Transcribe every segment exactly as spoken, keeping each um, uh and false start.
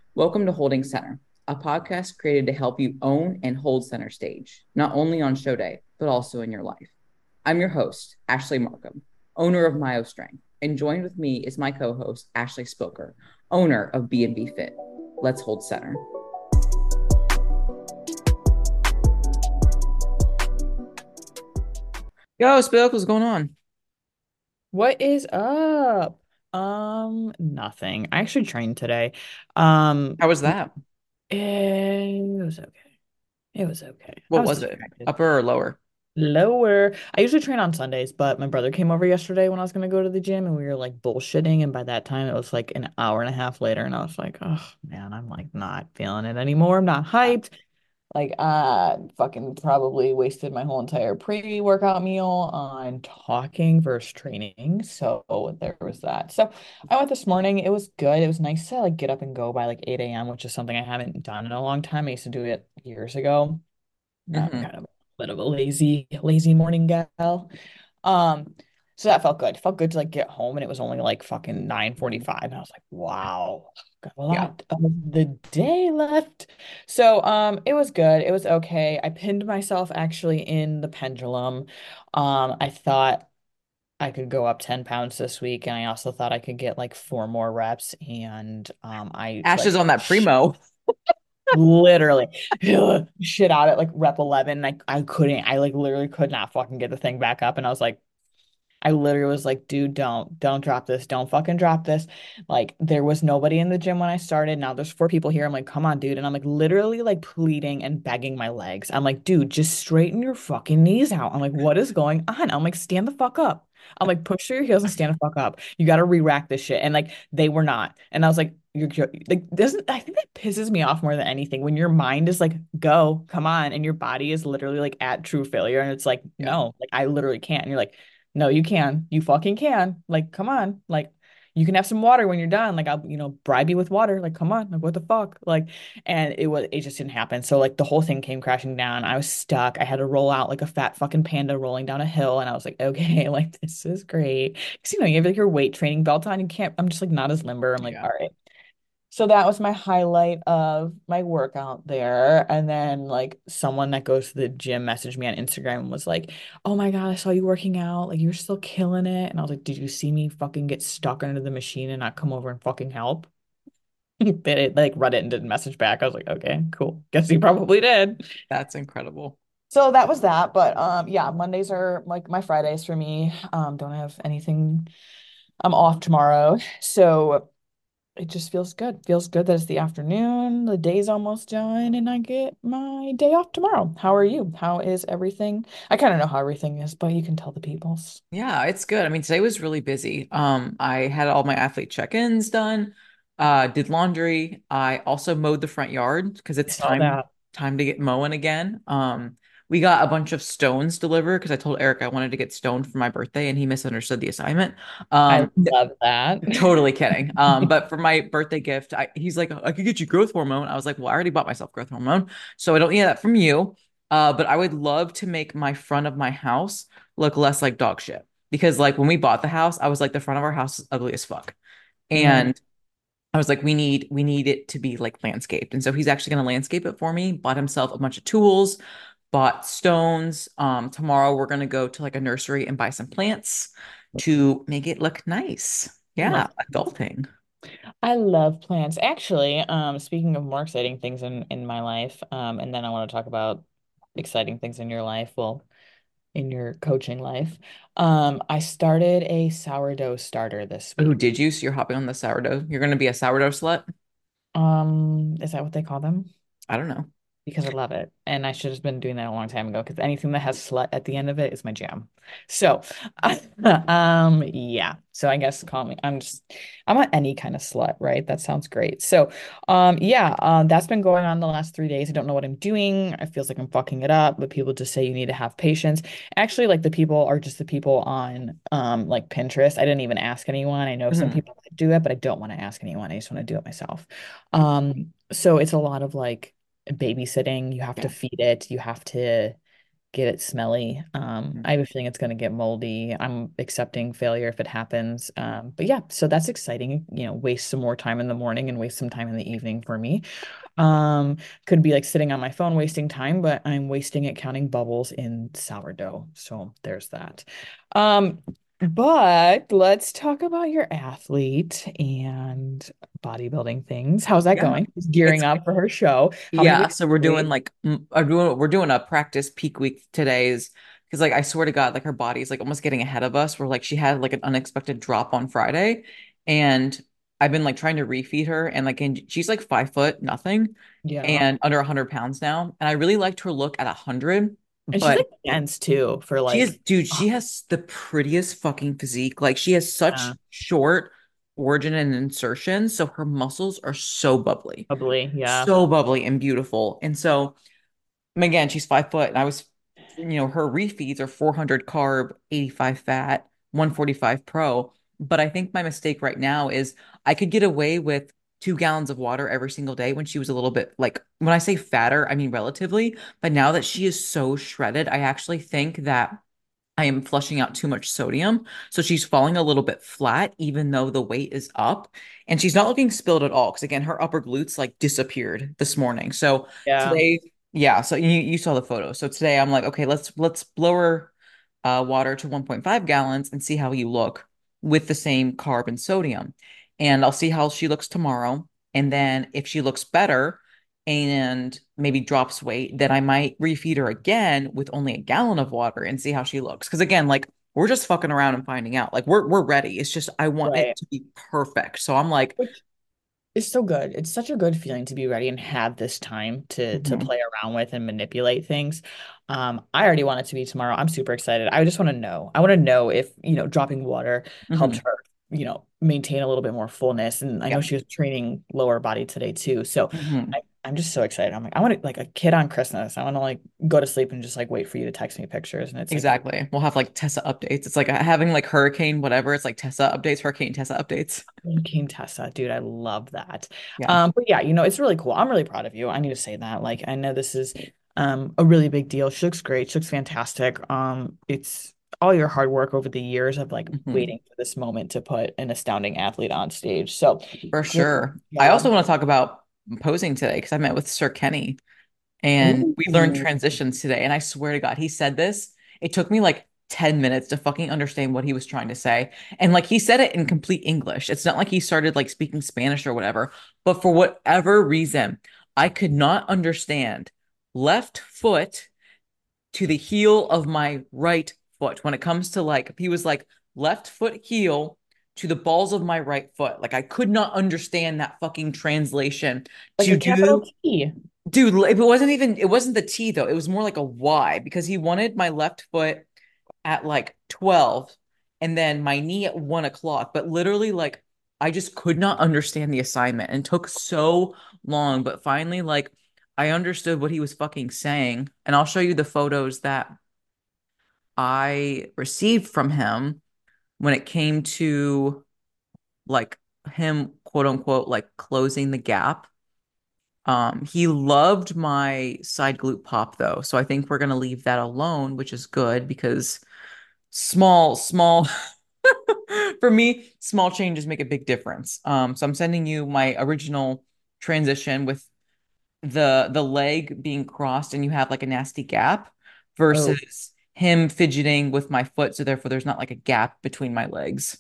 Welcome to Holding Center, a podcast created to help you own and hold center stage, not only on show day, but also in your life. I'm your host, Ashley Markham, owner of Myo Strength, and joined with me is my co-host, Ashley Spilker, owner of B and B Fit. Let's hold center. Yo, Spilk, what's going on? What is up? Um, nothing. I actually trained today. Um, How was that? it was okay. It was okay. I What was was it? distracted. Upper or lower? Lower. I usually train on Sundays, but my brother came over yesterday when I was gonna go to the gym and we were like bullshitting. And by that time it was like an hour and a half later, and I was like, oh man, I'm like not feeling it anymore. I'm not hyped. Like, uh, fucking probably wasted my whole entire pre-workout meal on talking versus training. So there was that. So I went this morning. It was good. It was nice to like get up and go by like eight a m, which is something I haven't done in a long time. I used to do it years ago. I'm Mm-hmm. kind of a bit of a lazy, lazy morning gal. Um, so that felt good. Felt good to like get home and it was only like fucking nine forty-five. And I was like, wow, got a Yeah. lot of the day left. So um it was good. It was okay. I pinned myself actually in the pendulum. Um, I thought I could go up ten pounds this week, and I also thought I could get like four more reps. And um I Ash is like on that primo. literally shit out at like rep eleven. And I, I couldn't, I like literally could not fucking get the thing back up. And I was like, I literally was like, dude, don't, don't drop this. Don't fucking drop this. Like, there was nobody in the gym when I started. Now there's four people here. I'm like, come on, dude. And I'm like, literally, like, pleading and begging my legs. I'm like, dude, just straighten your fucking knees out. I'm like, what is going on? I'm like, stand the fuck up. I'm like, push through your heels and stand the fuck up. You got to re-rack this shit. And like, they were not. And I was like, you're jo- like, doesn't, I think that pisses me off more than anything when your mind is like, go, come on. And your body is literally like at true failure. And it's like, Yeah. no, like, I literally can't. And you're like, no, you can. You fucking can. Like, come on. Like, you can have some water when you're done. Like, I'll, you know, bribe you with water. Like, come on. Like, what the fuck? Like, and it was, it just didn't happen. So, like, the whole thing came crashing down. I was stuck. I had to roll out like a fat fucking panda rolling down a hill. And I was like, okay, like, this is great. Cause, you know, you have like your weight training belt on. You can't, I'm just like not as limber. I'm like, Yeah. all right. So that was my highlight of my workout there. And then like someone that goes to the gym messaged me on Instagram and was like, "Oh my God, I saw you working out. Like you're still killing it." And I was like, "Did you see me fucking get stuck under the machine and not come over and fucking help?" They like read it and didn't message back. I was like, "Okay, cool. Guess you probably did." That's incredible. So that was that. But um yeah, Mondays are like my Fridays for me. Um, don't have anything. I'm off tomorrow. So it just feels good. Feels good that it's the afternoon, the day's almost done, and I get my day off tomorrow. How are you? How is everything? I kind of know how everything is, but you can tell the peoples. Yeah, it's good. I mean, today was really busy. Um, I had all my athlete check-ins done, uh, did laundry. I also mowed the front yard because I it's saw time that. time to get mowing again. Um, we got a bunch of stones delivered because I told Eric I wanted to get stoned for my birthday and he misunderstood the assignment. I Um, love that. totally kidding. Um, but for my birthday gift, I, he's like, I could get you growth hormone. I was like, well, I already bought myself growth hormone, so I don't need that from you. Uh, but I would love to make my front of my house look less like dog shit. Because like when we bought the house, I was like, the front of our house is ugly as fuck. Mm. And I was like, we need we need it to be like landscaped. And so he's actually gonna landscape it for me, bought himself a bunch of tools, bought stones. Um, tomorrow we're gonna go to like a nursery and buy some plants to make it look nice. I Yeah, love adulting. I love plants. Actually, um, speaking of more exciting things in in my life, um, and then I want to talk about exciting things in your life. Well, in your coaching life. Um, I started a sourdough starter this Oh, week. did you? So you're hopping on the sourdough. You're gonna be a sourdough slut? Um, is that what they call them? I don't know. Because I love it. And I should have been doing that a long time ago because anything that has slut at the end of it is my jam. So, um, yeah. So I guess call me. I'm just, I'm not any kind of slut, right? That sounds great. So, um, yeah, um, that's been going on the last three days. I don't know what I'm doing. It feels like I'm fucking it up, but people just say you need to have patience. Actually, like the people are just the people on, um, like Pinterest. I didn't even ask anyone. I know some Mhm. people that do it, but I don't want to ask anyone. I just want to do it myself. Um, so it's a lot of like, babysitting. You have to Yeah. feed it. You have to, get it smelly. Um, I have a feeling it's going to get moldy. I'm accepting failure if it happens. Um, but yeah, so that's exciting. You know, waste some more time in the morning and waste some time in the evening for me. Um, could be like sitting on my phone wasting time, but I'm wasting it counting bubbles in sourdough. So there's that. Um, but let's talk about your athlete and bodybuilding things. How's that Yeah. going? She's gearing It's up for her show. How many Yeah, weeks so we're doing away? like m- are doing we're doing a practice peak week today's because like I swear to God, like her body's like almost getting ahead of us. Where like she had like an unexpected drop on Friday, and I've been like trying to refeed her, and like and she's like five foot nothing Yeah. and under a hundred pounds now, and I really liked her look at a hundred, And she's but like dense too for she is, like, dude, oh, she has the prettiest fucking physique. Like she has such yeah, short origin and insertion, so her muscles are so bubbly, probably. Yeah. so bubbly and beautiful, and so. And again, she's five foot, and I was, you know, her refeeds are four hundred carb, eighty-five fat, one forty-five pro. But I think my mistake right now is I could get away with two gallons of water every single day when she was a little bit like, when I say fatter, I mean relatively. But now that she is so shredded, I actually think that I am flushing out too much sodium. So she's falling a little bit flat, even though the weight is up. And she's not looking spilled at all. Because again, her upper glutes like disappeared this morning. So Yeah. today, yeah, so you, you saw the photo. So today I'm like, okay, let's let's lower uh, water to one point five gallons and see how you look with the same carb and sodium. And I'll see how she looks tomorrow. And then if she looks better, and maybe drops weight, then I might refeed her again with only a gallon of water and see how she looks. Because again, like we're just fucking around and finding out. Like we're we're ready. It's just I want it Right. to be perfect. So I'm like, Which is so good. It's such a good feeling to be ready and have this time to to mhm, play around with and manipulate things. Um, I already want it to be tomorrow. I'm super excited. I just want to know. I want to know if, you know, dropping water helped mhm, her, you know, maintain a little bit more fullness. And I know yeah, she was training lower body today too. So mhm. I, I'm just so excited. I'm like, I want to like a kid on Christmas. I want to like go to sleep and just like wait for you to text me pictures. And it's like, Exactly. We'll have like Tessa updates. It's like having like hurricane, whatever. It's like Tessa updates, hurricane Tessa updates. King Tessa, dude, I love that. Yeah. Um, but yeah, you know, it's really cool. I'm really proud of you. I need to say that. Like, I know this is um a really big deal. She looks great. She looks fantastic. Um, it's all your hard work over the years of like Mhm. waiting for this moment to put an astounding athlete on stage. So For great sure. I also job. want to talk about posing today because I met with Sir Kenny. And we learned Ooh. transitions today. And I swear to God, he said this. It took me like ten minutes to fucking understand what he was trying to say. And like he said it in complete English. It's not like he started like speaking Spanish or whatever. But for whatever reason, I could not understand left foot to the heel of my right foot when it comes to like, he was like left foot heel to the balls of my right foot. Like I could not understand that fucking translation Like to a capital do. T. Dude, if it wasn't even, it wasn't the T though. It was more like a Y because he wanted my left foot at like twelve and then my knee at one o'clock. But literally, like, I just could not understand the assignment and took so long. But finally, like, I understood what he was fucking saying. And I'll show you the photos that I received from him when it came to like him, quote unquote, like closing the gap. Um, he loved my side glute pop though, so I think we're gonna leave that alone, which is good because small, small for me, small changes make a big difference. Um, so I'm sending you my original transition with the the leg being crossed and you have like a nasty gap Oh, versus him fidgeting with my foot, so therefore there's not like a gap between my legs.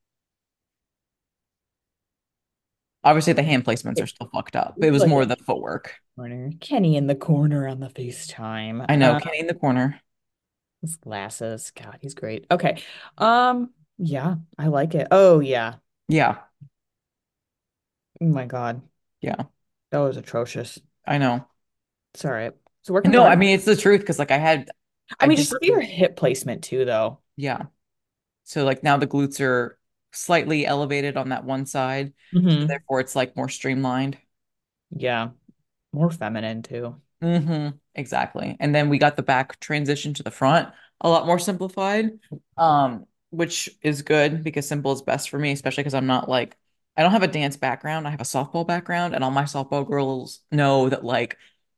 Obviously, the hand placements are it still fucked up, but it looks was like more a the footwork. corner. Kenny in the corner on the FaceTime. I know, Uh, Kenny in the corner. his glasses. God, he's great. Okay. Um, yeah, I like it. Oh yeah. Yeah, Oh my God. yeah, That was atrocious. I know. It's all right. It's a work in No, I progress. mean it's the truth because like I had I I mean, did just look at your hip placement too, though. yeah. So like now the glutes are slightly elevated on that one side. So Hmm. therefore it's like more streamlined. Yeah, more feminine too. Hmm. Exactly. And then we got the back transition to the front a lot more simplified. Um, which is good because simple is best for me, especially because I'm not like I don't have a dance background. I have a softball background, and all my softball girls know that like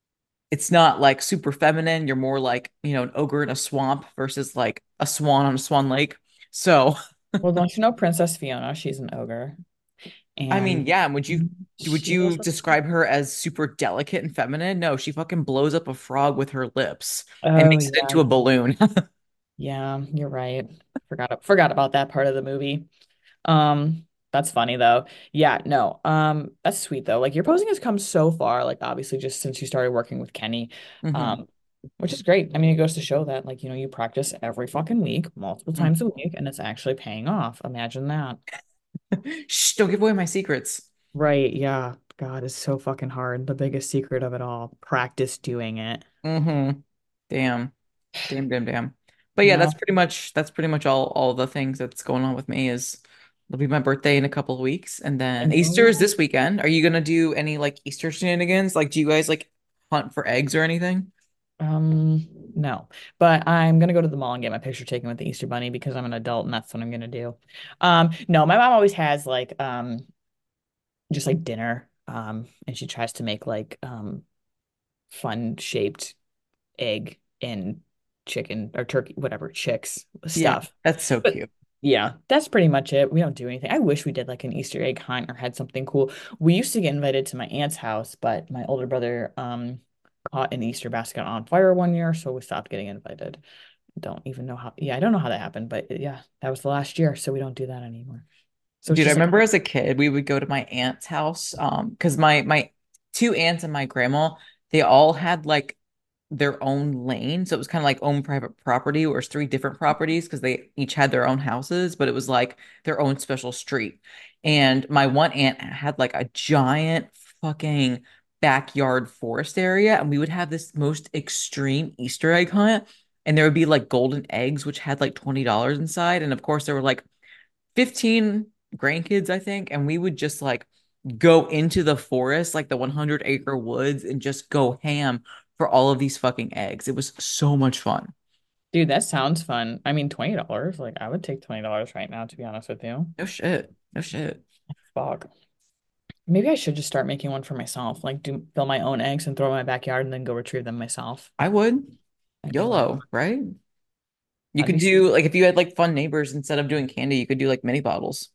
it's not like super feminine. You're more like, you know, an ogre in a swamp versus like a swan on a swan lake. So, Well, don't you know Princess Fiona? She's an ogre, I mean, and yeah, would you would she you was. describe her as super delicate and feminine? No, she fucking blows up a frog with her lips and Oh makes it yeah, into a balloon. yeah, you're right. Forgot forgot about that part of the movie. Um, that's funny though. Yeah, no. Um, that's sweet though. Like your posing has come so far, like obviously just since you started working with Kenny. hmm Um, which is great. I mean, it goes to show that like, you know, you practice every fucking week, multiple times a week, and it's actually paying off. Imagine that. Shh, don't give away my secrets. Right, yeah. God, it's so fucking hard. The biggest secret of it all. Practice doing it. hmm Damn. Damn, damn, damn. But yeah, that's No, pretty much that's pretty much all all the things that's going on with me is it'll be my birthday in a couple of weeks and I then Easter is know. this weekend. Are you gonna do any like Easter shenanigans? Like do you guys like hunt for eggs or anything? Um, no. But I'm gonna go to the mall and get my picture taken with the Easter Bunny because I'm an adult and that's what I'm gonna do. Um, no, my mom always has like um just like dinner. Um, and she tries to make like um fun shaped egg and chicken or turkey, whatever, chicks Yeah, stuff. that's so But cute. yeah, that's pretty much it. We don't do anything. I wish we did like an Easter egg hunt or had something cool. We used to get invited to my aunt's house, but my older brother um caught an Easter basket on fire one year, so we stopped getting invited. Don't even know how. Yeah, I don't know how that happened, but yeah, that was the last year, so we don't do that anymore. So it's Dude, I just like, remember as a kid, we would go to my aunt's house. Um, because my my two aunts and my grandma, they all had like their own lane. So it was kind of like own private property, or it's three different properties because they each had their own houses, but it was like their own special street. And my one aunt had like a giant fucking backyard forest area, and we would have this most extreme Easter egg hunt. And there would be like golden eggs, which had like twenty dollars inside. And of course, there were like fifteen grandkids, I think, and we would just like go into the forest, like the one hundred acre woods, and just go ham for all of these fucking eggs. It was so much fun. dude, that sounds fun. I mean, twenty dollars like I would take twenty dollars right now, to be honest with you. No shit. No shit. Fuck. Maybe I should just start making one for myself, like do fill my own eggs and throw them in my backyard and then go retrieve them myself. I would. I'd be like, YOLO, right? You that'd could be so. do like if you had like fun neighbors instead of doing candy, you could do like mini bottles.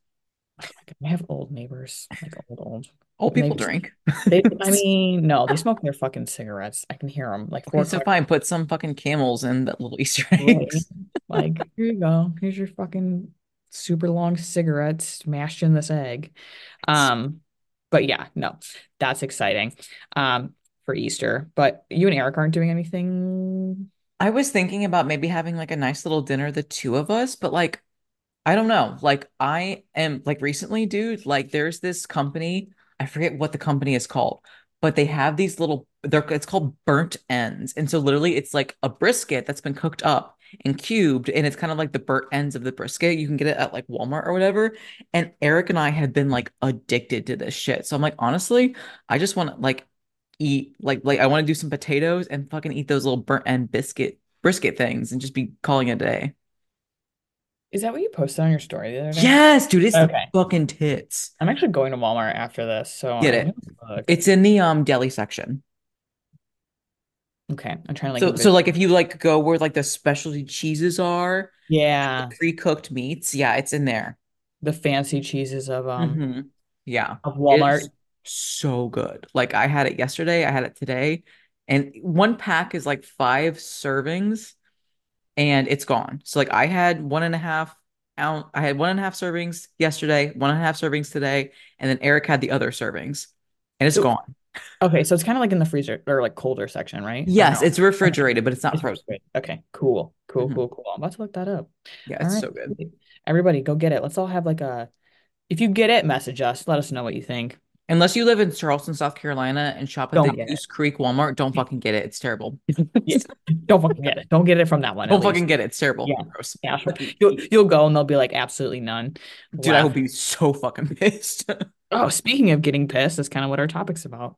I have old neighbors, like old, old. Old And they people just, drink. they, I mean, no, they smoke their fucking cigarettes. I can hear them like four Okay, so o'clock. fine. Put some fucking camels in that little Easter Right. eggs. Like, here you go. Here's your fucking super long cigarette smashed in this egg. Um, but yeah, no, that's exciting. Um, for Easter. But you and Eric aren't doing anything. I was thinking about maybe having like a nice little dinner, the two of us, but like I don't know. Like I am like recently, dude, like there's this company, I forget what the company is called, but they have these little they're it's called burnt ends. And so literally it's like a brisket that's been cooked up and cubed and it's kind of like the burnt ends of the brisket. You can get it at like Walmart or whatever. And Eric and I had been like addicted to this shit. So I'm like, honestly, I just want to like eat like like I want to do some potatoes and fucking eat those little burnt end biscuit brisket things and just be calling it a day. Is that what you posted on your story the other day? Yes, dude, it's the Okay. fucking tits. I'm actually going to Walmart after this, so Get I'm it. gonna look. It's in the um deli section. Okay. I'm trying to like So so envision. like if you like go where like the specialty cheeses are, the Yeah, pre-cooked meats, yeah, it's in there. the fancy cheeses of um hmm Yeah. of It Walmart. is so good. Like I had it yesterday, I had it today, and one pack is like five servings and it's gone. So like I had one and a half ounce, I had one and a half servings yesterday, one and a half servings today, and then Eric had the other servings, and it's So gone. okay, so it's kind of like in the freezer or like colder section, right? Or Yes, no? it's Okay. refrigerated, but it's not It's frozen. great. Okay, cool. Cool, hmm cool, cool. I'm about to look that up. Yeah, All it's right. so good. Everybody go get it. Let's all have like a if you get it, message us. Let us know what you think. Unless you live in Charleston, South Carolina, and shop at the Don't get Goose Creek Walmart, don't it. fucking get it. It's terrible. Yeah. Don't fucking get it. Don't get it from that one at Don't fucking least. get it. It's terrible. Yeah. Gross. Yeah. Sure. You'll you'll go and they'll be like absolutely none. Dude, I will Laugh. be so fucking pissed. Oh, speaking of getting pissed, that's kind of what our topic's about.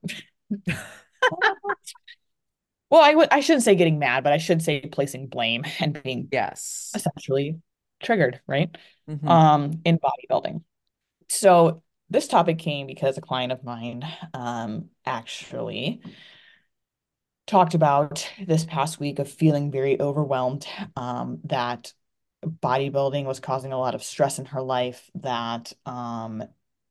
Well, I would I shouldn't say getting mad, but I should say placing blame and being Yes. essentially triggered, right? hmm Um, in bodybuilding. So this topic came because a client of mine um actually talked about this past week of feeling very overwhelmed, um, that bodybuilding was causing a lot of stress in her life, that um,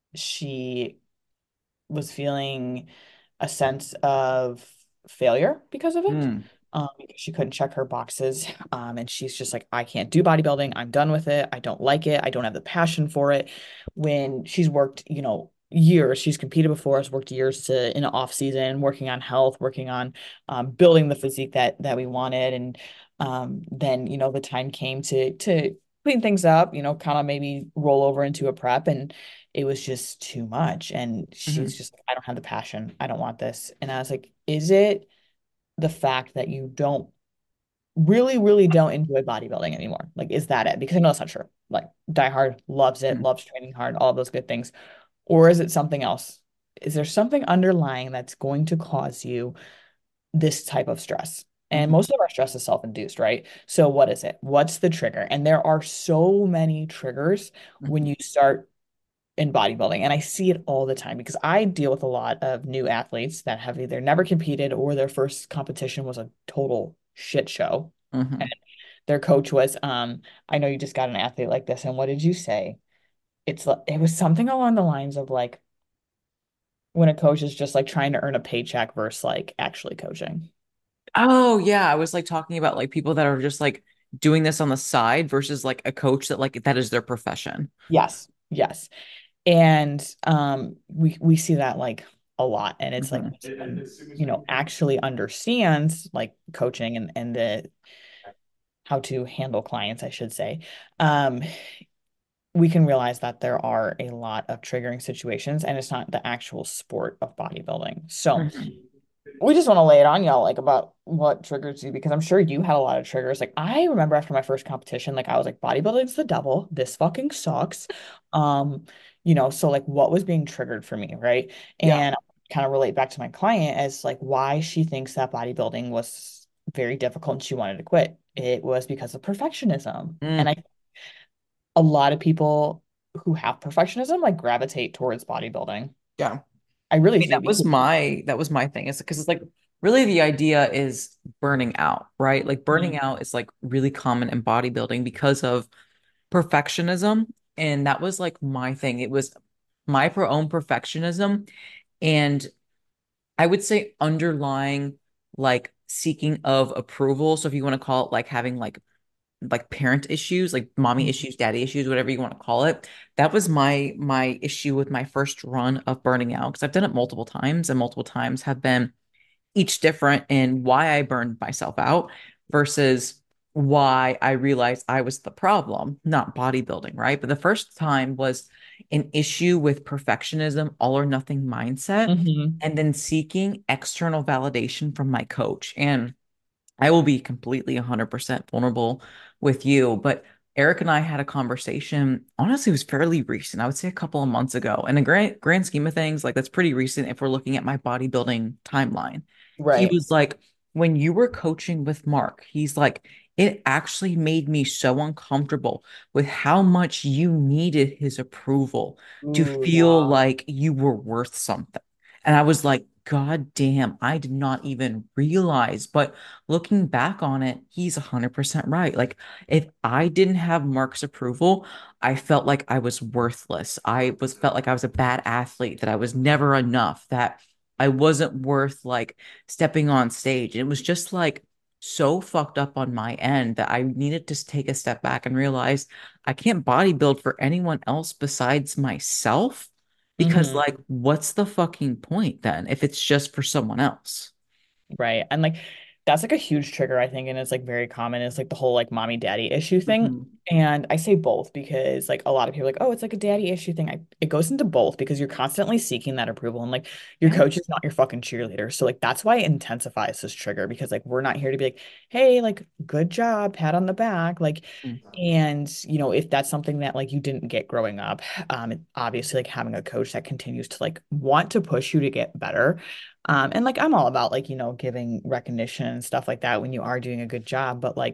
she was feeling a sense of failure because of it. Mm. Um, because she couldn't check her boxes. Um, and she's just like, I can't do bodybuilding. I'm done with it. I don't like it. I don't have the passion for it. When she's worked, you know, years, she's competed before, has worked years to in the off season, working on health, working on um, building the physique that that we wanted. And um, then, you know, the time came to to clean things up, you know, kind of maybe roll over into a prep. And it was just too much. And she's Mhm. just, I don't have the passion. I don't want this. And I was like, is it the fact that you don't really, really don't enjoy bodybuilding anymore? Like, is that it? Because I know that's not true. Like, Die Hard loves it, Mhm. loves training hard, all of those good things. Or is it something else? Is there something underlying that's going to cause you this type of stress? And Mhm. most of our stress is self-induced, right? So what is it? What's the trigger? And there are so many triggers when Mhm. you start in bodybuilding. And I see it all the time because I deal with a lot of new athletes that have either never competed or their first competition was a total shit show. And Mhm. their coach was, um, I know you just got an athlete like this. And what did you say? It's li- it was something along the lines of like when a coach is just like trying to earn a paycheck versus like actually coaching. Oh yeah, I was like talking about like people that are just like doing this on the side versus like a coach that like that is their profession. Yes, yes. And um we we see that like a lot. And it's like Mhm. someone, you know, actually understands like coaching and and the how to handle clients, I should say, um, we can realize that there are a lot of triggering situations and it's not the actual sport of bodybuilding. So Mhm. we just want to lay it on y'all like about what triggers you because I'm sure you had a lot of triggers. Like I remember after my first competition, like I was like, bodybuilding's the devil. This fucking sucks. Um, you know, so like what was being triggered for me, right? Yeah. And kind of relate back to my client as like why she thinks that bodybuilding was very difficult and she wanted to quit. It was because of perfectionism. And Mm. I a lot of people who have perfectionism like gravitate towards bodybuilding. Yeah. I I really mean, do that was because my that was my thing. It's because it's like really the idea is burning out, right? Like burning Mhm. out is like really common in bodybuilding because of perfectionism. And that was like my thing. It was my pro own perfectionism. And I would say underlying like seeking of approval. So if you want to call it like having like like parent issues, like mommy issues, daddy issues, whatever you want to call it. That was my my issue with my first run of burning out because I've done it multiple times and multiple times have been each different in why I burned myself out versus why I realized I was the problem, not bodybuilding, right? But the first time was an issue with perfectionism, all or nothing mindset, Mhm. and then seeking external validation from my coach. And I will be completely one hundred percent vulnerable with you, but Eric and I had a conversation. Honestly, it was fairly recent. I would say a couple of months ago. In the grand grand scheme of things, like that's pretty recent if we're looking at my bodybuilding timeline. He Right. was like, when you were coaching with Mark, he's like, it actually made me so uncomfortable with how much you needed his approval to Ooh, feel yeah. like you were worth something. And I was like, God damn, I did not even realize. But looking back on it, he's one hundred percent right. Like, if I didn't have Mark's approval, I felt like I was worthless. I was felt like I was a bad athlete, that I was never enough, that I wasn't worth like stepping on stage. And it was just like so fucked up on my end that I needed to take a step back and realize I can't bodybuild for anyone else besides myself. Because, Hmm. like, what's the fucking point then if it's just for someone else? Right. And like that's like a huge trigger, I think, and it's like very common. It's like the whole like mommy daddy issue thing. Mhm. And I say both because like a lot of people are like, oh, it's like a daddy issue thing. I it goes into both because you're constantly seeking that approval and like your Yeah. coach is not your fucking cheerleader. So like that's why it intensifies this trigger because like we're not here to be like, hey, like good job, pat on the back. Like and you know, if that's something that like you didn't get growing up, um, it- obviously like having a coach that continues to like want to push you to get better. Um, and like I'm all about like, you know, giving recognition and stuff like that when you are doing a good job. But like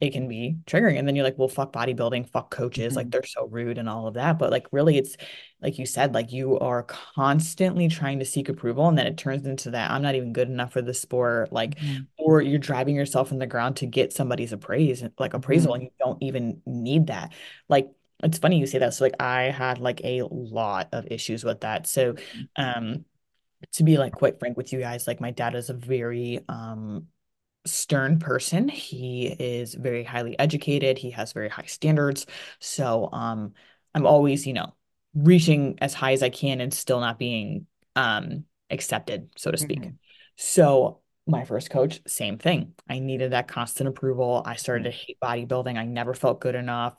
it can be triggering. And then you're like, well, fuck bodybuilding, fuck coaches, like Mhm. they're so rude and all of that. But like really it's like you said, like you are constantly trying to seek approval, and then it turns into that I'm not even good enough for the sport, like, Mhm. or you're driving yourself in the ground to get somebody's appraise, like appraisal, Mhm. and you don't even need that. Like it's funny you say that. So like I had like a lot of issues with that. So um to be like quite frank with you guys, like my dad is a very um stern person. He is very highly educated. He has very high standards. So um I'm always, you know, reaching as high as I can and still not being um accepted, so to speak. Mhm. So my first coach, same thing. I needed that constant approval. I started to Mhm. hate bodybuilding. I never felt good enough.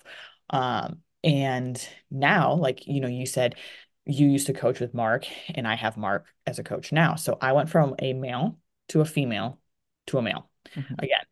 Um and now, like, you know, you said you used to coach with Mark, and I have Mark as a coach now. So I went from a male to a female to a male Mhm. again.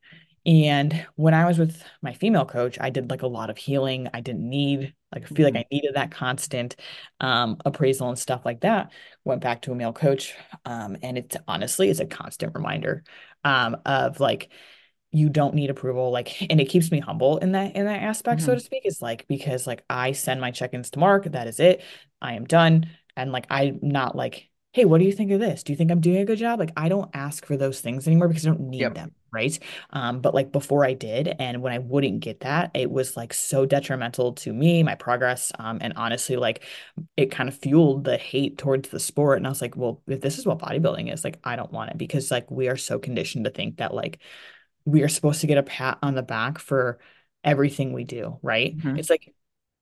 And when I was with my female coach, I did like a lot of healing. I didn't need, like, I feel like Mhm. I needed that constant um, appraisal and stuff like that. Went back to a male coach. Um, and it's honestly, it's a constant reminder um, of like, you don't need approval, like, and it keeps me humble in that in that aspect, so to Mhm. speak. Is like because like I send my check-ins to Mark, that is it, I am done. And like I'm not like, hey, what do you think of this? Do you think I'm doing a good job? Like I don't ask for those things anymore because I don't need Yep. them, right? Um but like before I did, and when I wouldn't get that, it was like so detrimental to me, my progress, um and honestly like it kind of fueled the hate towards the sport. And I was like, well, if this is what bodybuilding is, like I don't want it, because like we are so conditioned to think that like we are supposed to get a pat on the back for everything we do, right? Mhm. It's like,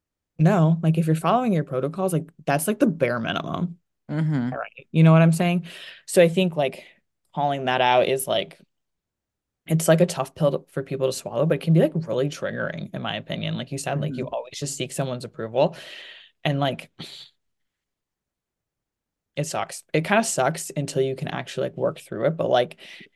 no, like if you're following your protocols, like that's like the bare minimum. All Mhm. right. You know what I'm saying? So I think like calling that out is like, it's like a tough pill to, for people to swallow, but it can be like really triggering, in my opinion. Like you said, like you Mhm. always just seek someone's approval. And like it sucks. It kind of sucks until you can actually like work through it. But like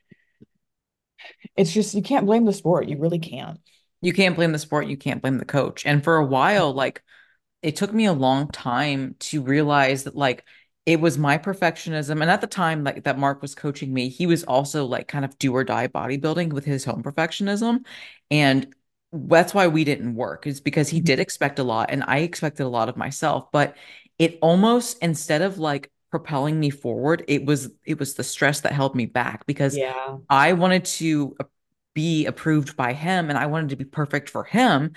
it's just, you can't blame the sport. You really can't. You can't blame the sport, you can't blame the coach. And for a while, like it took me a long time to realize that like it was my perfectionism. And at the time like that Mark was coaching me, he was also like kind of do or die bodybuilding with his own perfectionism. And that's why we didn't work, is because he did expect a lot and I expected a lot of myself. But it almost, instead of like propelling me forward, it was it was the stress that held me back, because Yeah. I wanted to be approved by him and I wanted to be perfect for him.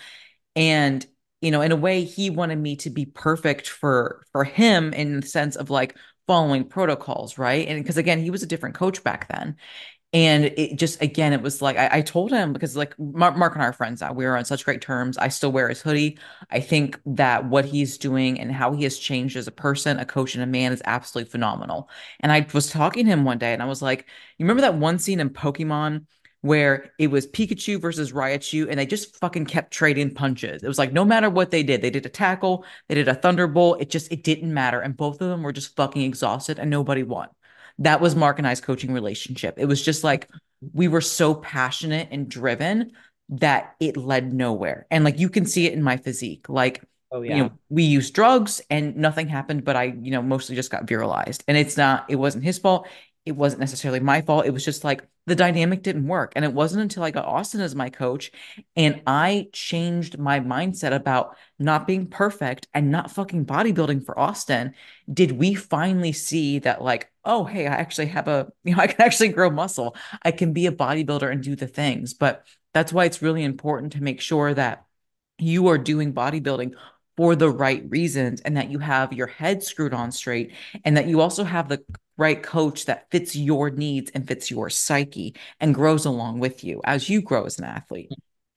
And you know, in a way he wanted me to be perfect for for him in the sense of like following protocols, right? And because again he was a different coach back then. And it just, again, it was like I, I told him, because like Mark, Mark and I are friends now. We are on such great terms. I still wear his hoodie. I think that what he's doing and how he has changed as a person, a coach, and a man is absolutely phenomenal. And I was talking to him one day and I was like, you remember that one scene in Pokemon where it was Pikachu versus Raichu and they just fucking kept trading punches? It was like no matter what they did, they did a tackle, they did a thunderbolt. It just, it didn't matter. And both of them were just fucking exhausted and nobody won. That was Mark and I's coaching relationship. It was just like we were so passionate and driven that it led nowhere. And like you can see it in my physique. Like, Oh you know, yeah. we used drugs and nothing happened, but I, you know, mostly just got viralized. And it's not, it wasn't his fault. It wasn't necessarily my fault. It was just like the dynamic didn't work. And it wasn't until I got Austin as my coach and I changed my mindset about not being perfect and not fucking bodybuilding for Austin, did we finally see that like, oh hey, I actually have a, you know, I can actually grow muscle, I can be a bodybuilder and do the things. But that's why it's really important to make sure that you are doing bodybuilding for the right reasons and that you have your head screwed on straight and that you also have the right coach that fits your needs and fits your psyche and grows along with you as you grow as an athlete.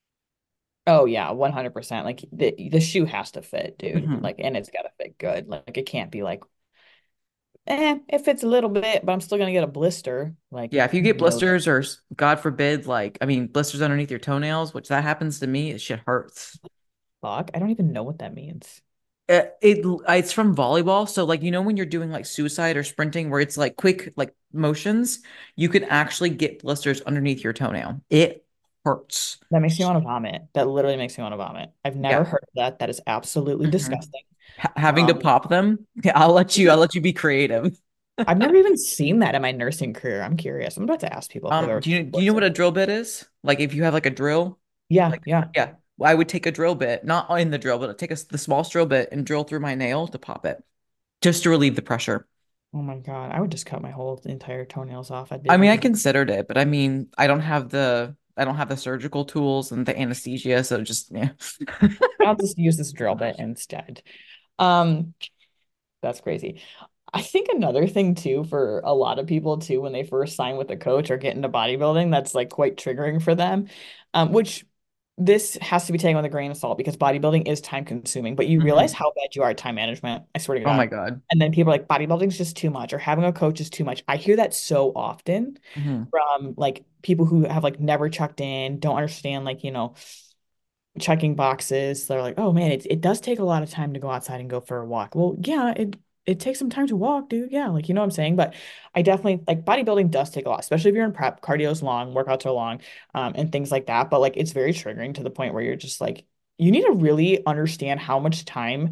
Oh yeah, one hundred percent. Like the the shoe has to fit, dude. Mhm. Like, and it's got to fit good. Like it can't be like, eh, it fits a little bit, but I'm still gonna get a blister. Like, Yeah, if you get no the blisters or God forbid, like, I mean, blisters underneath your toenails, which that happens to me, it shit hurts. fuck. I don't even know what that means. It, it it's from volleyball. So like, you know, when you're doing like suicide or sprinting where it's like quick like motions, you can actually get blisters underneath your toenail. It hurts. That makes me want to vomit. That literally makes me want to vomit. I've never Yeah. heard of that. That is absolutely Mhm. disgusting. Ha- having to Um, pop them. Yeah, I'll let you I'll let you be creative. I've never even seen that in my nursing career. I'm curious. I'm about to ask people if they've Um, ever do you seen a do you know what blister. a drill bit is? Like if you have like a drill. Yeah, yeah. Yeah, I would take a drill bit, not in the drill, but I'd take a, the small drill bit and drill through my nail to pop it, just to relieve the pressure. Oh my God. I would just cut my whole entire toenails off. I'd be I mean, I fucking. considered it, but I mean, I don't have the I don't have the surgical tools and the anesthesia, so just yeah. I'll just use this drill bit instead. Um, that's crazy. I think another thing too for a lot of people too when they first sign with a coach or get into bodybuilding that's like quite triggering for them, um, which this has to be taken with a grain of salt because bodybuilding is time consuming, but you realize Mhm. how bad you are at time management. I swear to Oh my God. God. And then people are like, bodybuilding's just too much, or having a coach is too much. I hear that so often Mhm. from like people who have like never checked in, don't understand like, you know, checking boxes. They're like, oh man, it it does take a lot of time to go outside and go for a walk. Well, yeah, it it takes some time to walk, dude. Yeah, like you know what I'm saying. But I definitely like bodybuilding does take a lot, especially if you're in prep. Cardio's long, workouts are long, um, and things like that. But like it's very triggering to the point where you're just like, you need to really understand how much time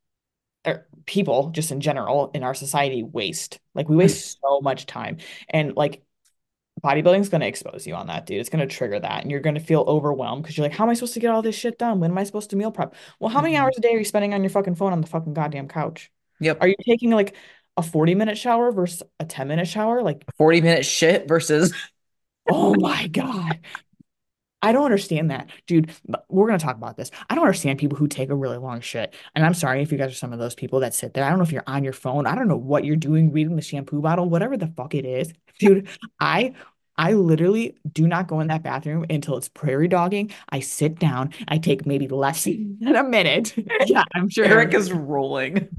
or people just in general in our society waste. Like we waste so much time. And like bodybuilding's going to expose you on that, dude. It's going to trigger that. And you're going to feel overwhelmed because you're like, how am I supposed to get all this shit done? When am I supposed to meal prep? Well, how many Mhm. hours a day are you spending on your fucking phone on the fucking goddamn couch? Yep. Are you taking like a forty minute shower versus a ten minute shower? Like, forty minute shit versus oh my God. I don't understand that, dude. But we're gonna talk about this. I don't understand people who take a really long shit. And I'm sorry if you guys are some of those people that sit there. I don't know if you're on your phone. I don't know what you're doing, reading the shampoo bottle, whatever the fuck it is. Dude, I I literally do not go in that bathroom until it's prairie dogging. I sit down, I take maybe less than a minute. Yeah, I'm sure Eric Eric. is rolling.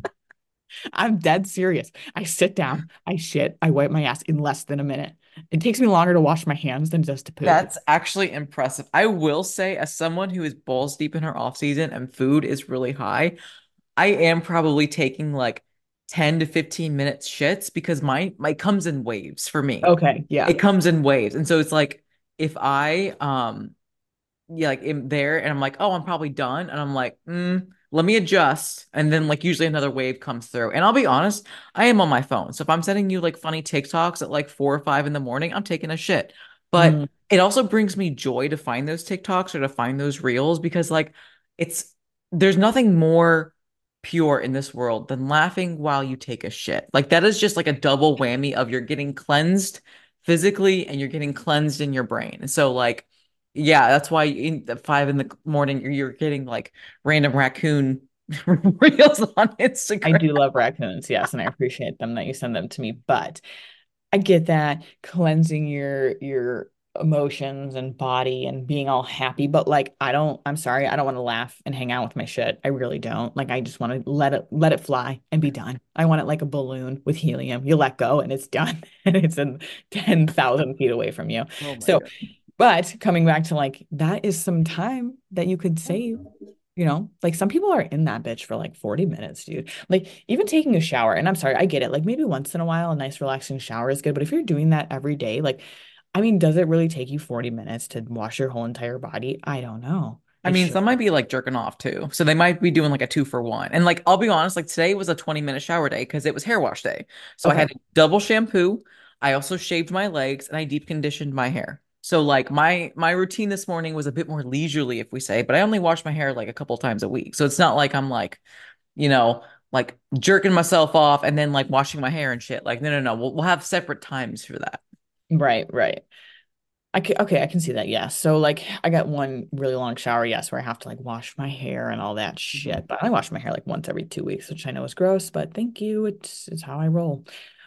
I'm dead serious. I sit down, I shit, I wipe my ass in less than a minute. It takes me longer to wash my hands than just to poop. That's actually impressive. I will say, as someone who is balls deep in her off season and food is really high, I am probably taking like ten to fifteen minutes shits because my my comes in waves for me. Okay, yeah. It comes in waves. And so it's like if I um yeah, like am there and I'm like, oh, I'm probably done. And I'm like, mm, let me adjust. And then like usually another wave comes through. And I'll be honest, I am on my phone. So if I'm sending you like funny TikToks at like four or five in the morning, I'm taking a shit. But Mm. it also brings me joy to find those TikToks or to find those reels because like it's there's nothing more pure in this world than laughing while you take a shit. Like that is just like a double whammy of you're getting cleansed physically and you're getting cleansed in your brain. And so like yeah, that's why in the five in the morning you're, you're getting like random raccoon reels on I Instagram. do love raccoons, yes, and I appreciate them that you send them to me. But I get that cleansing your your emotions and body and being all happy, but like I don't, I'm sorry, I don't want to laugh and hang out with my shit. I really don't. Like I just want to let it let it fly and be done. I want it like a balloon with helium. You let go and it's done. And it's in ten thousand feet away from you. Oh my So, God. but coming back to like that is some time that you could save. You know, like some people are in that bitch for like forty minutes, dude. Like even taking a shower, and I'm sorry, I get it. Like maybe once in a while, a nice relaxing shower is good. But if you're doing that every day, like, I mean, does it really take you forty minutes to wash your whole entire body? I don't know. I It mean, should. some might be like jerking off too. So they might be doing like a two for one. And like, I'll be honest, like today was a twenty minute shower day because it was hair wash day. So I had Okay. a double shampoo. I also shaved my legs and I deep conditioned my hair. So like my my routine this morning was a bit more leisurely, if we say, but I only wash my hair like a couple times a week. So it's not like I'm like, you know, like jerking myself off and then like washing my hair and shit. Like, no, no, no. We'll we'll have separate times for that. Right, right. I can, okay, I can see that. Yeah. So like I got one really long shower, yes, where I have to like wash my hair and all that Mhm. shit. But I wash my hair like once every two weeks, which I know is gross, but thank you. It's it's how I roll.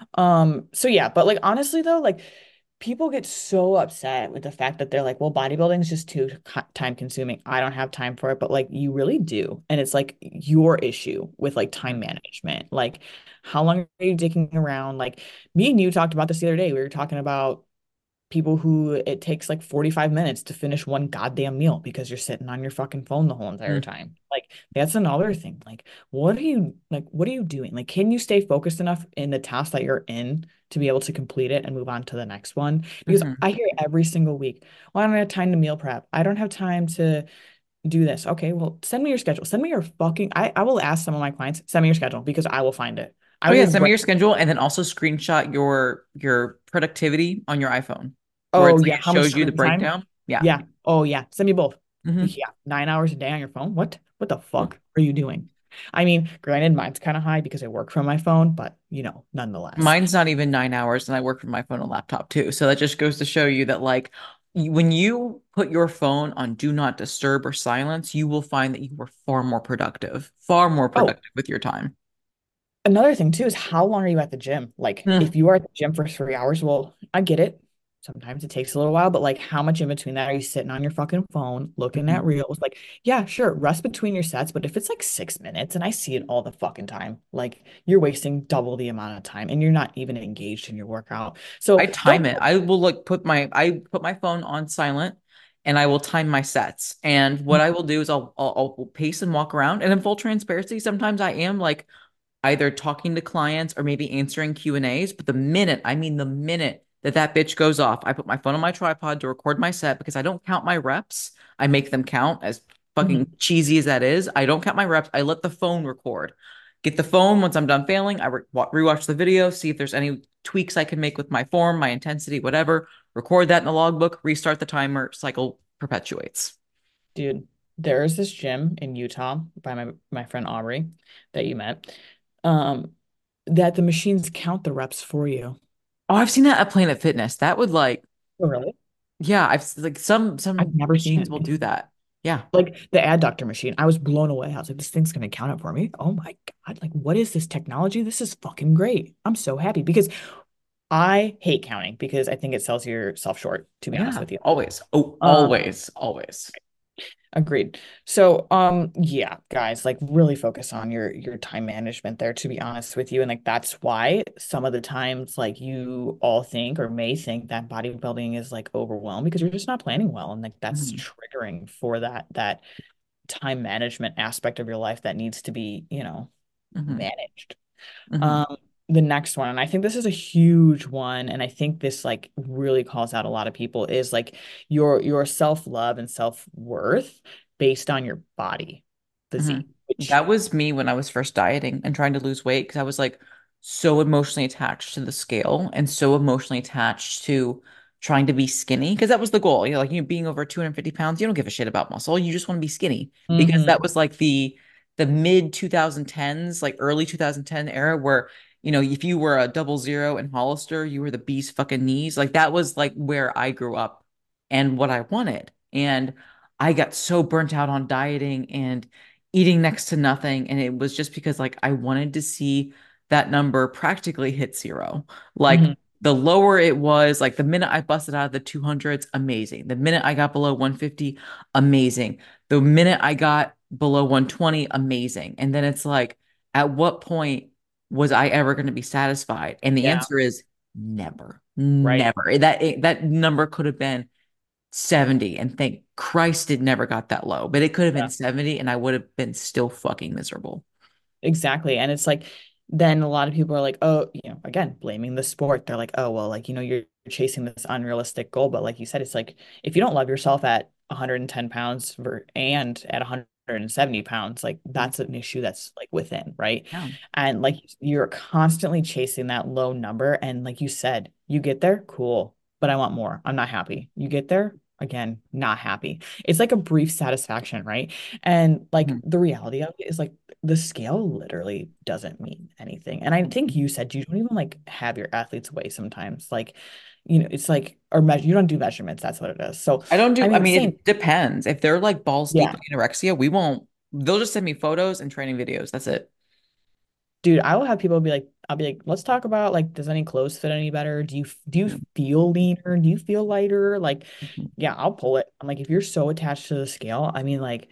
Um, so yeah, but like honestly though, like people get so upset with the fact that they're like, well, bodybuilding is just too time consuming. I don't have time for it, but like you really do. And it's like your issue with like time Mhm. management. Like how long are you dicking around? Like me and you talked about this the other day. We were talking about people who it takes like forty-five minutes to finish one goddamn meal because you're sitting on your fucking phone the whole entire Mhm. time. Like that's another thing. Like what are you like what are you doing? Like can you stay focused enough in the task that you're in to be able to complete it and move on to the next one? Because Mhm. I hear every single week, well, I don't have time to meal prep. I don't have time to do this. Okay, well, send me your schedule. Send me your fucking I, I will ask some of my clients, send me your schedule because I will find it. I Oh yeah, will send me break. your schedule and then also screenshot your your productivity on your iPhone where Oh it's like yeah, it how much shows you the screen time? breakdown. Yeah. Yeah. Oh yeah. Send me both. Hmm. Yeah, nine hours a day on your phone. What? What the Yeah. fuck are you doing? I mean, granted, mine's kind of high because I work from my phone, but you know, nonetheless. Mine's not even nine hours, and I work from my phone and laptop too. So that just goes to show you that, like, y- when you put your phone on do not disturb or silence, you will find that you are far more productive, far more Oh, productive with your time. another thing too is how long are you at the gym? Like, Mm. if you are at the gym for three hours, well, I get it. Sometimes it takes a little while, but like, how much in between that are you sitting on your fucking phone looking Mhm. at reels? Like, yeah, sure, rest between your sets, but if it's like six minutes, and I see it all the fucking time, like you're wasting double the amount of time, and you're not even engaged in your workout. I So time don't. it. I will like put my I put my phone on silent and I will time my sets. And what I will do is I'll I'll, I'll pace and walk around. And in full transparency, sometimes I am like either talking to clients or maybe answering Q and A's. But the minute, I mean the minute that that bitch goes off, I put my phone on my tripod to record my set because I don't count my reps. I make them count, as fucking Mhm. cheesy as that is. I don't count my reps. I let the phone record. Get the phone once I'm done failing. I re- rewatch the video, see if there's any tweaks I can make with my form, my intensity, whatever. Record that in the logbook, restart the timer, cycle perpetuates. Dude, there is this gym in Utah by my my friend Aubrey that you met. Um, that the machines count the reps for you. Oh, I've seen that at Planet Fitness. That would like, Oh, really? yeah, I've like some I've some never seen machines it. will do that. Yeah. Like the adductor machine. I was blown away. I was like, this thing's gonna count it for me. Oh my God. Like, what is this technology? This is fucking great. I'm so happy because I hate counting because I think it sells yourself short, to be honest Yeah, with you. always. Oh, Um, always, always. Agreed. So, um, yeah, guys, like really focus on your your time management there, to be honest with you. And like that's why some of the times like you all think or may think that bodybuilding is like overwhelmed because you're just not planning well. And like that's Mhm, triggering for that that time management aspect of your life that needs to be, you know, mhm, managed. mhm, Um, the next one, and I think this is a huge one, and I think this like really calls out a lot of people, is like your your self-love and self-worth based on your body mhm. physique, which That was me when I was first dieting and trying to lose weight because I was like so emotionally attached to the scale and so emotionally attached to trying to be skinny because that was the goal. You know, like you know, being over two hundred fifty pounds, you don't give a shit about muscle. You just want to be skinny because that Mhm. was like the the mid twenty tens, like early twenty ten era where, you know, if you were a double zero in Hollister, you were the bee's fucking knees. Like that was like where I grew up and what I wanted. And I got so burnt out on dieting and eating next to nothing. And it was just because like I wanted to see that number practically hit zero. Like Mhm. the lower it was, like the minute I busted out of the two hundreds, amazing. The minute I got below one fifty, amazing. The minute I got below one twenty, amazing. And then it's like, at what point was I ever going to be satisfied? And the Yeah, answer is never, right. never. That that number could have been seventy, and thank Christ it never got that low. But it could have been Yeah. seventy and I would have been still fucking miserable. Exactly. And it's like, then a lot of people are like, oh, you know, again, blaming the sport. They're like, oh, well, like, you know, you're chasing this unrealistic goal. But like you said, it's like, if you don't love yourself at one hundred ten pounds ver- and at one hundred seventy pounds, like that's an issue that's like within, right? Yeah. And like you're constantly chasing that low number. And like you said, you get there, cool, but I want more. I'm not happy. You get there, again, not happy. It's like a brief satisfaction, right? And like Mhm. the reality of it is like the scale literally doesn't mean anything. And I think you said you don't even like have your athletes weigh sometimes. Like, you know, it's like, or measure, you don't do measurements. That's what it is. So, I don't I do, I mean, mean, same. it depends. If they're like balls deep Yeah, in anorexia, we won't, they'll just send me photos and training videos. That's it. dude, I will have people be like, I'll be like, let's talk about like, does any clothes fit any better? Do you, do you Yeah. feel leaner? Do you feel lighter? Like, Mhm. yeah, I'll pull it. I'm like, if you're so attached to the scale, I mean, like,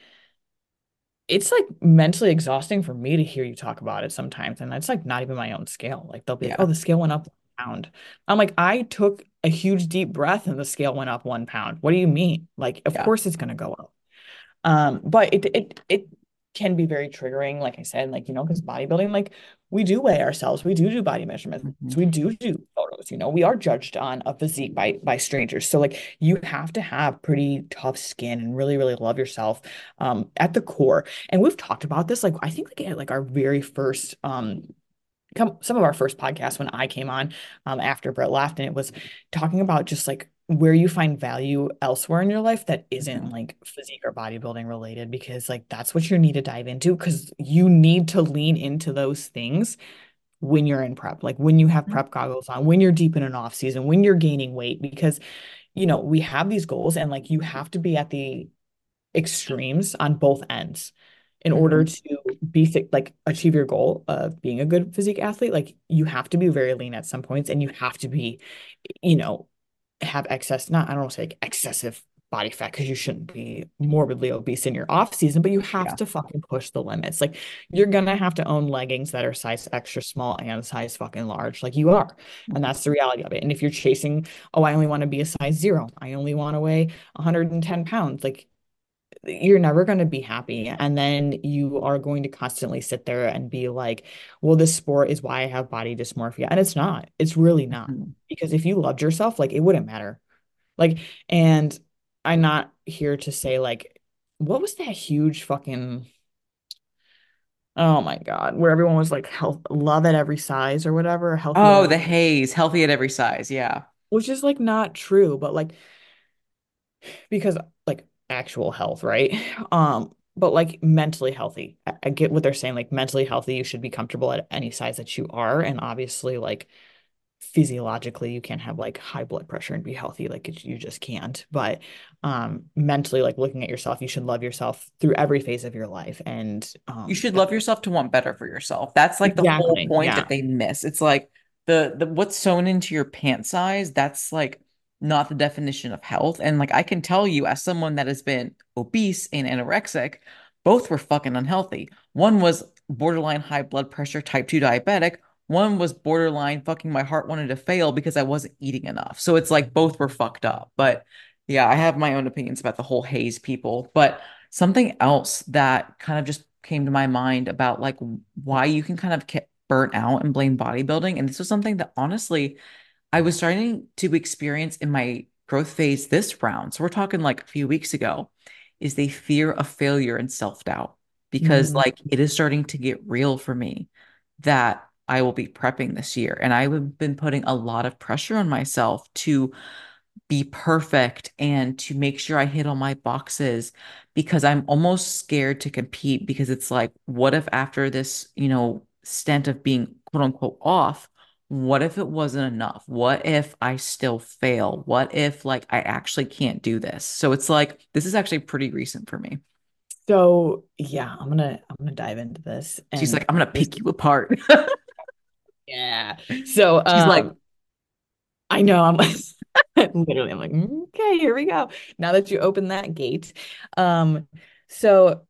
it's like mentally exhausting for me to hear you talk about it sometimes. And it's like not even my own scale. Like they'll be like, oh, Yeah. the scale went up one pound. I'm like, I took a huge deep breath and the scale went up one pound. What do you mean? Like, of Yeah. course it's gonna go up. Um, but it it it can be very triggering, like I said, like, you know, because bodybuilding, like we do weigh ourselves, we do do body measurements, Mhm. we do do photos, you know, we are judged on a physique by by strangers. So like you have to have pretty tough skin and really, really love yourself um at the core. And we've talked about this, like I think like at like our very first um come some of our first podcasts when I came on um after Brett left, and it was talking about just like where you find value elsewhere in your life that isn't Mhm. like physique or bodybuilding related, because like that's what you need to dive into, because you need to lean into those things when you're in prep, like when you have prep goggles on, when you're deep in an off season, when you're gaining weight, because you know, we have these goals and like you have to be at the extremes on both ends in order Mhm. to be th- like achieve your goal of being a good physique athlete. Like you have to be very lean at some points and you have to be, you know, have excess, not, I don't want to say like excessive body fat, because you shouldn't be morbidly obese in your off season, but you have Yeah. to fucking push the limits. Like you're gonna have to own leggings that are size extra small and size fucking large, like you are. And that's the reality of it. And if you're chasing, oh, I only want to be a size zero, I only want to weigh one hundred ten pounds, like you're never going to be happy. And then you are going to constantly sit there and be like, well, this sport is why I have body dysmorphia. And it's not, it's really not. Mhm. Because if you loved yourself, like it wouldn't matter. Like, and I'm not here to say, like, what was that huge fucking, oh my God, where everyone was like, health, love at every size or whatever, healthy at Oh, every, the haze, healthy at every size. Yeah. which is like not true, but like, because like actual health, right? Um, but like mentally healthy. I, I get what they're saying. Like mentally healthy, you should be comfortable at any size that you are. And obviously, like physiologically, you can't have like high blood pressure and be healthy. Like it, you just can't. But um, mentally, like looking at yourself, you should love yourself through every phase of your life. And You um, should that, love yourself to want better for yourself. That's like the whole exactly. point Yeah. that they miss. It's like the the what's sewn into your pant size, that's like not the definition of health. And like I can tell you as someone that has been obese and anorexic, both were fucking unhealthy. One was borderline high blood pressure, type two diabetic. One was borderline fucking my heart wanted to fail because I wasn't eating enough. So it's like both were fucked up. But yeah, I have my own opinions about the whole haze people. But something else that kind of just came to my mind about like why you can kind of get burnt out and blame bodybuilding. And this was something that honestly I was starting to experience in my growth phase this round. So we're talking like a few weeks ago, is the fear of failure and self-doubt. Because Mhm. like it is starting to get real for me that I will be prepping this year. And I've been putting a lot of pressure on myself to be perfect and to make sure I hit all my boxes because I'm almost scared to compete because it's like, what if after this, you know, stint of being quote unquote off, what if it wasn't enough? What if I still fail? What if like I actually can't do this? So it's like, this is actually pretty recent for me. So yeah, I'm gonna I'm gonna dive into this She's like, and I'm gonna this, pick you apart. yeah. So She's like, um I know I'm like literally I'm like, "Mm, okay, here we go. Now that you open that gate. Um, so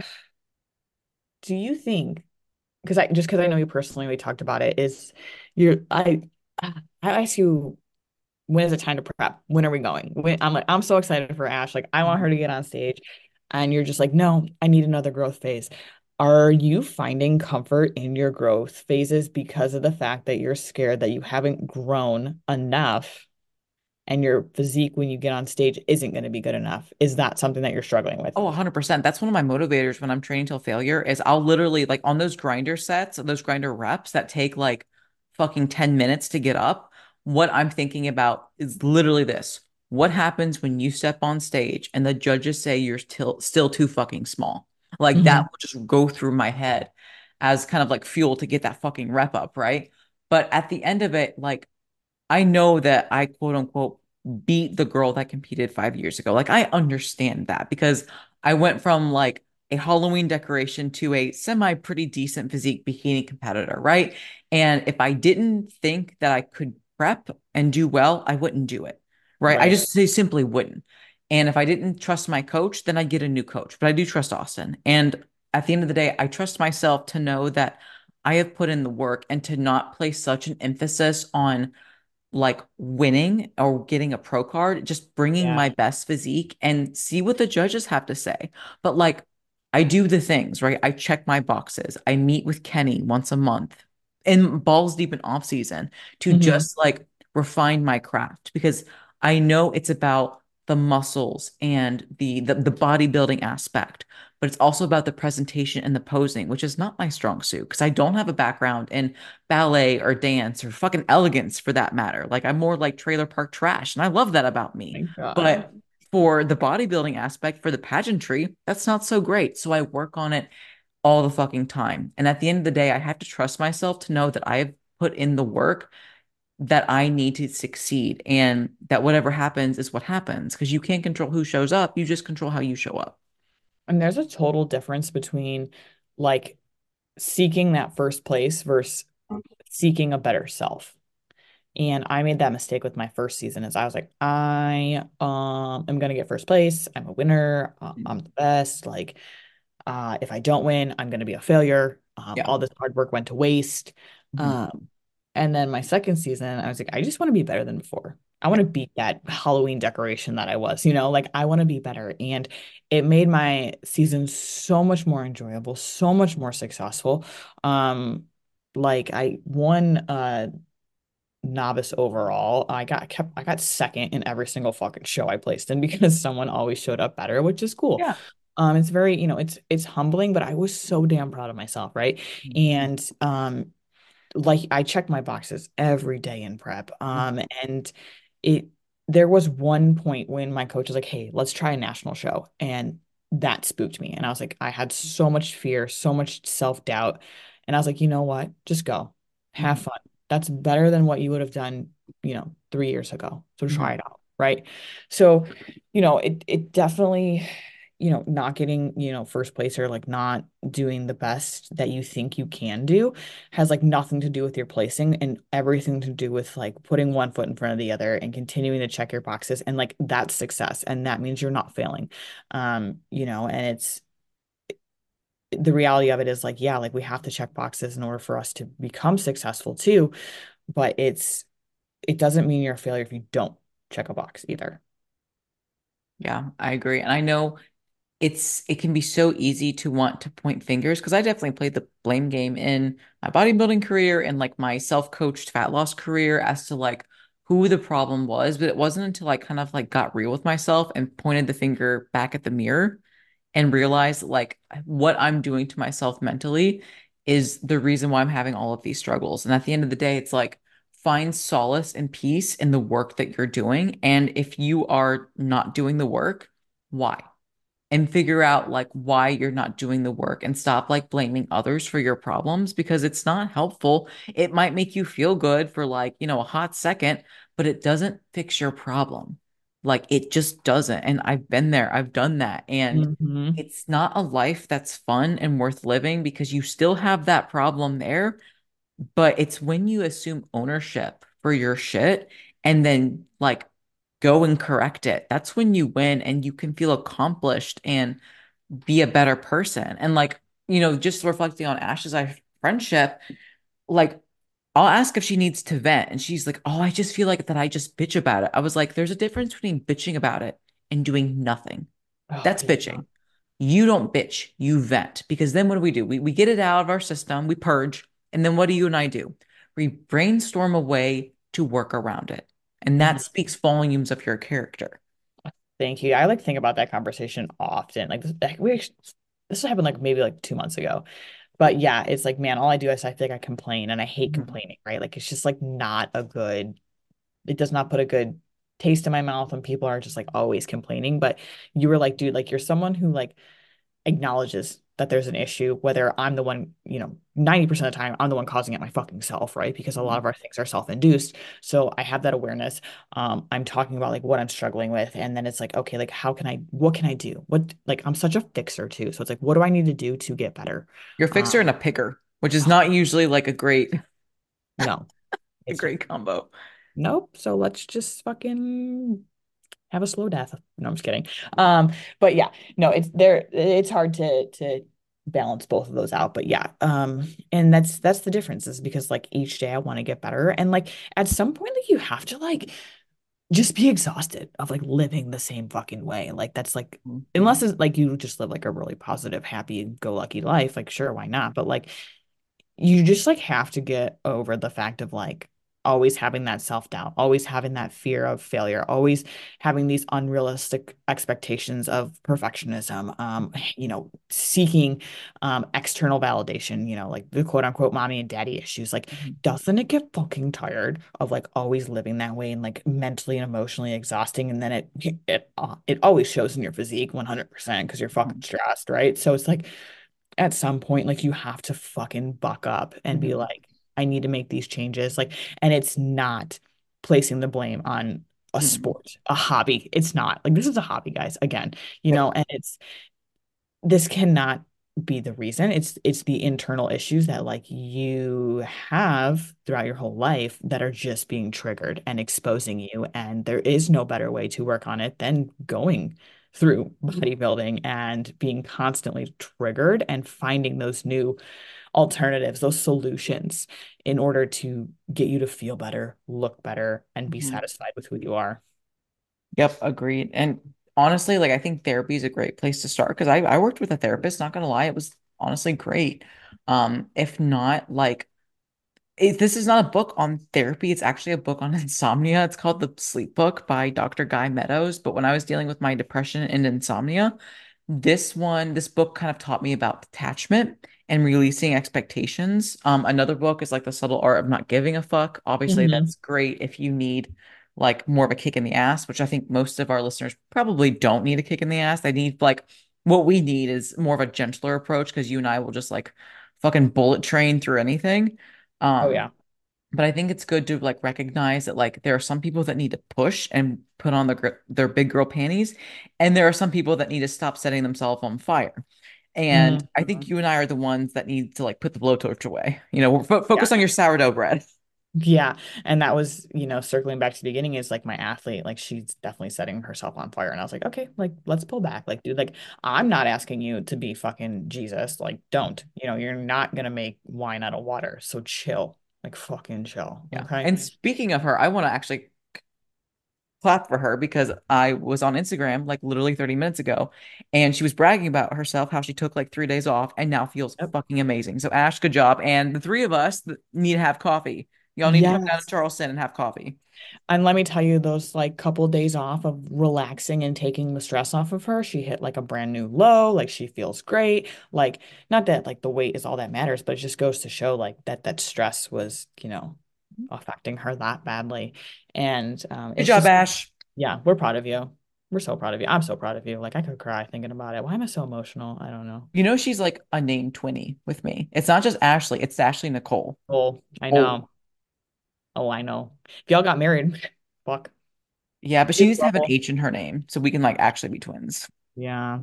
do you think, because I just because I know you personally, we talked about it, is you're I I ask you, when is it time to prep? When are we going? When, I'm like, I'm so excited for Ash. Like, I want her to get on stage. And you're just like, no, I need another growth phase. Are you finding comfort in your growth phases because of the fact that you're scared that you haven't grown enough and your physique when you get on stage isn't going to be good enough? Is that something that you're struggling with? oh, one hundred percent. That's one of my motivators when I'm training till failure is I'll literally like on those grinder sets, those grinder reps that take like fucking ten minutes to get up. What I'm thinking about is literally this. What happens when you step on stage and the judges say you're still still too fucking small? Like that Mhm. will just go through my head as kind of like fuel to get that fucking rep up, right? But at the end of it, like I know that I quote unquote beat the girl that competed five years ago. Like I understand that because I went from like a Halloween decoration to a semi pretty decent physique bikini competitor, right? And if I didn't think that I could prep and do well, I wouldn't do it, right? I Right. just say simply wouldn't. And if I didn't trust my coach, then I'd get a new coach. But I do trust Austin. And at the end of the day, I trust myself to know that I have put in the work and to not place such an emphasis on like winning or getting a pro card, just bringing Yeah. my best physique and see what the judges have to say. But like, I do the things, right? I check my boxes. I meet with Kenny once a month in balls deep in off season to Hmm. just like refine my craft because I know it's about the muscles and the the, the bodybuilding aspect, but it's also about the presentation and the posing, which is not my strong suit because I don't have a background in ballet or dance or fucking elegance for that matter. Like I'm more like trailer park trash, and I love that about me. My God. But for the bodybuilding aspect, for the pageantry, that's not so great. So I work on it all the fucking time. And at the end of the day, I have to trust myself to know that I've put in the work that I need to succeed and that whatever happens is what happens because you can't control who shows up. You just control how you show up. And there's a total difference between like seeking that first place versus seeking a better self. And I made that mistake with my first season is I was like, I um am gonna get first place. I'm a winner. Uh, I'm the best. Like, uh, if I don't win, I'm gonna be a failure. Um, Yeah. all this hard work went to waste. Mhm. Um, and then my second season, I was like, I just want to be better than before. I want to beat that Halloween decoration that I was, you know, like I want to be better. And it made my season so much more enjoyable, so much more successful. Um, like I won uh novice overall. I got kept I got second in every single fucking show I placed in because someone always showed up better, which is cool. Yeah. Um, it's very, you know, it's it's humbling, but I was so damn proud of myself, right? And um, like I check my boxes every day in prep. Um, and it there was one point when my coach was like, "Hey, let's try a national show," and that spooked me. And I was like, I had so much fear, so much self-doubt, and I was like, you know what? Just go, have Mhm. fun. That's better than what you would have done, you know, three years ago. So try Mhm. it out, right? So, you know, it it definitely, you know, not getting, you know, first place or like not doing the best that you think you can do has like nothing to do with your placing and everything to do with like putting one foot in front of the other and continuing to check your boxes, and like that's success, and that means you're not failing. Um, you know, and it's the reality of it is like, yeah, like we have to check boxes in order for us to become successful too, but it's it doesn't mean you're a failure if you don't check a box either. Yeah, I agree. And I know it's it can be so easy to want to point fingers because I definitely played the blame game in my bodybuilding career and like my self-coached fat loss career as to like who the problem was, but it wasn't until I kind of like got real with myself and pointed the finger back at the mirror and realized like what I'm doing to myself mentally is the reason why I'm having all of these struggles. And at the end of the day, it's like find solace and peace in the work that you're doing. And if you are not doing the work, why? And figure out like why you're not doing the work and stop like blaming others for your problems because it's not helpful. It might make you feel good for like, you know, a hot second, but it doesn't fix your problem. Like it just doesn't. And I've been there, I've done that. And Mm-hmm. it's not a life that's fun and worth living because you still have that problem there. But it's when you assume ownership for your shit and then like go and correct it. That's when you win and you can feel accomplished and be a better person. And like, you know, just reflecting on Ash's friendship, like I'll ask if she needs to vent and she's like, "Oh, I just feel like that I just bitch about it." I was like, "There's a difference between bitching about it and doing nothing." Oh That's yeah. bitching. You don't bitch, you vent. Because then what do we do? We we get it out of our system, we purge, and then what do you and I do? We brainstorm a way to work around it. And that Mhm. speaks volumes of your character. Thank you. I like think about that conversation often. Like this, like, we actually, this happened like maybe like two months ago. But yeah, it's like, man, all I do is I feel like I complain and I hate Mhm. complaining, right? Like it's just like not a good, it does not put a good taste in my mouth when people are just like always complaining. But you were like, dude, like you're someone who like acknowledges that there's an issue, whether I'm the one, you know, ninety percent of the time, I'm the one causing it my fucking self, right? Because a lot of our things are self-induced. So I have that awareness. Um, I'm talking about like what I'm struggling with. And then it's like, okay, like how can I, what can I do? What, like, I'm such a fixer too. So it's like, what do I need to do to get better? You're a fixer Um, and a picker, which is not usually like a great no, a it's great combo. nope. So let's just fucking have a slow death. No, I'm just kidding. Um, but yeah, no, it's there. It's hard to to balance both of those out. But yeah, um, and that's that's the difference is because like each day I want to get better, and like at some point, like you have to like just be exhausted of like living the same fucking way. Like that's like Mhm. unless it's like you just live like a really positive, happy go lucky life, like sure, why not? But like you just like have to get over the fact of like always having that self-doubt, always having that fear of failure, always having these unrealistic expectations of perfectionism, um, you know, seeking um, external validation, you know, like the quote unquote mommy and daddy issues. Like, Mhm. doesn't it get fucking tired of like always living that way and like mentally and emotionally exhausting? And then it it uh, it always shows in your physique one hundred percent because you're fucking Mhm. stressed, right? So it's like at some point, like you have to fucking buck up and be Mhm. like, I need to make these changes. Like, and it's not placing the blame on a Mhm. sport, a hobby. It's not like this is a hobby, guys, again, you Yep. know, and it's this cannot be the reason. It's it's the internal issues that like you have throughout your whole life that are just being triggered and exposing you. And there is no better way to work on it than going through bodybuilding and being constantly triggered and finding those new alternatives, those solutions in order to get you to feel better, look better, and be Mhm. satisfied with who you are. Yep, agreed. And honestly, like I think therapy is a great place to start because I I worked with a therapist, not gonna lie, it was honestly great. Um, if not, like it, this is not a book on therapy, it's actually a book on insomnia. It's called The Sleep Book by doctor Guy Meadows. But when I was dealing with my depression and insomnia, this one, this book kind of taught me about detachment and releasing expectations. Um, another book is like The Subtle Art of Not Giving a Fuck. Obviously, Mhm. that's great if you need like more of a kick in the ass, which I think most of our listeners probably don't need a kick in the ass. They need like what we need is more of a gentler approach because you and I will just like fucking bullet train through anything. Oh Um, yeah. but I think it's good to like recognize that like there are some people that need to push and put on their gr- their big girl panties, and there are some people that need to stop setting themselves on fire. And I think Mhm. you and I are the ones that need to like put the blowtorch away. You know, fo Yeah. focus on your sourdough bread. Yeah. And that was, you know, circling back to the beginning is like my athlete, like she's definitely setting herself on fire. And I was like, okay, like let's pull back. Like, dude, like I'm not asking you to be fucking Jesus. Like, don't, you know, you're not gonna make wine out of water. So chill. Like fucking chill. Yeah. Okay. And speaking of her, I want to actually clap for her because I was on Instagram like literally thirty minutes ago and she was bragging about herself, how she took like three days off and now feels Yep. fucking amazing. So, Ash, good job. And the three of us that need to have coffee. Y'all need to come down to Yes. Charleston and have coffee. And let me tell you, those like couple days off of relaxing and taking the stress off of her, she hit like a brand new low. Like she feels great. Like not that like the weight is all that matters, but it just goes to show like that that stress was, you know, affecting her that badly. And um, Good it's job, just, Ash. yeah, we're proud of you. We're so proud of you. I'm so proud of you. Like I could cry thinking about it. Why am I so emotional? I don't know. You know, she's like a name twinny with me. It's not just Ashley, it's Ashley Nicole. Oh, I Oh, know. Oh, I know. If y'all got married, fuck. yeah, but she Big needs to have an trouble. H in her name so we can like actually be twins. Yeah.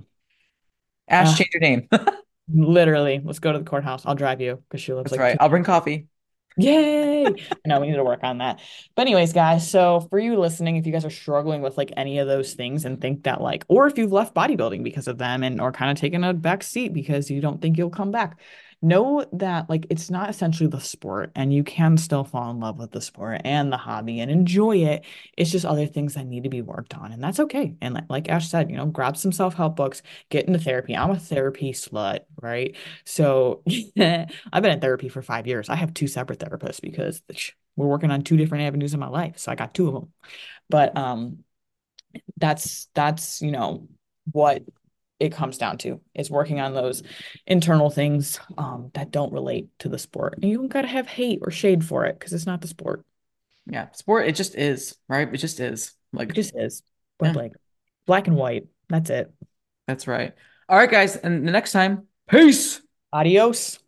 Ash, Uh, change your name. literally. Let's go to the courthouse. I'll drive you because she lives That's like right. two. I'll bring coffee. Yay! No, we need to work on that. But anyways, guys, so for you listening, if you guys are struggling with like any of those things and think that like, or if you've left bodybuilding because of them and or kind of taken a back seat because you don't think you'll come back, know that like it's not essentially the sport and you can still fall in love with the sport and the hobby and enjoy it. It's just other things that need to be worked on, and that's okay. And like, like Ash said, you know, grab some self-help books, get into therapy. I'm a therapy slut, right? So I've been in therapy for five years. I have two separate therapists because we're working on two different avenues in my life. So I got two of them. But um, that's that's you know what it comes down to is working on those internal things um, that don't relate to the sport. And you don't gotta have hate or shade for it because it's not the sport. Yeah, sport, it just is, right? It just is. It Like, just is. Point yeah, blank. Black and white. That's it. that's right. All right, guys. And the next time, peace. Adios.